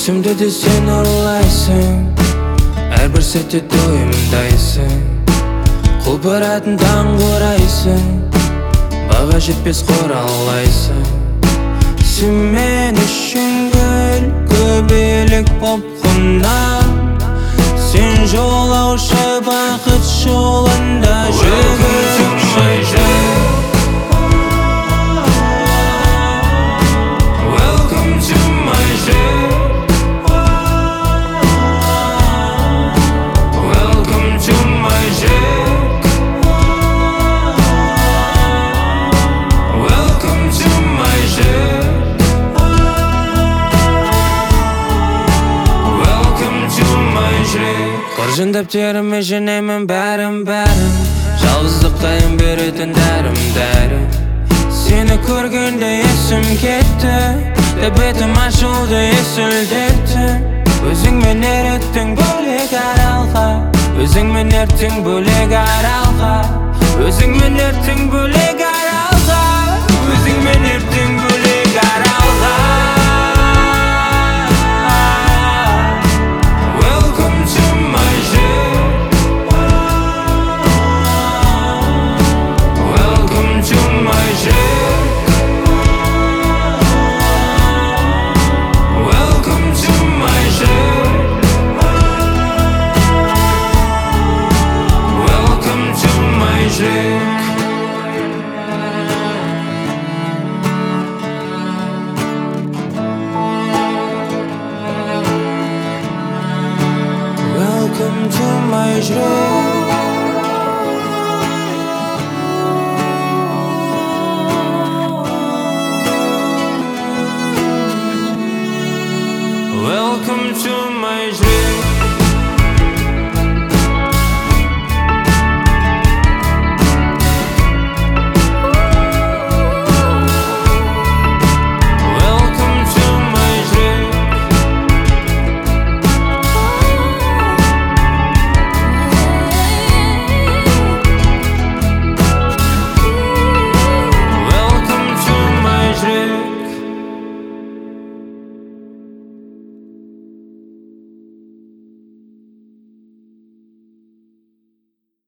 Түсімді де сен ұрлайсың, әрбір сәтте тойымдайсың. Құлпыратын таң құрайсың, баға жетпес қоралайсың. Сен мен үшін гүл, көбелек боп құнан. Сен жолаушы бақыт жолында жүгіріп жүр. Welcome to my world. Welcome to my world. Welcome to my world. Welcome to my world. Қоржындап теріме жинаймын бәрін. Жалғыздықтайын беретін дәрім. Сені көргенде есім кетті, бетім ашылды есілдетті. Өзіңмен ерттің бөлек аралға, өзіңмен ерттің бөлек аралға, өзіңмен ерттің бөлек аралға, өзіңмен ерттің бөлек аралға. Welcome to my world. Welcome to my world. Welcome to my world. Welcome to my world. Welcome to my world. Welcome to my world.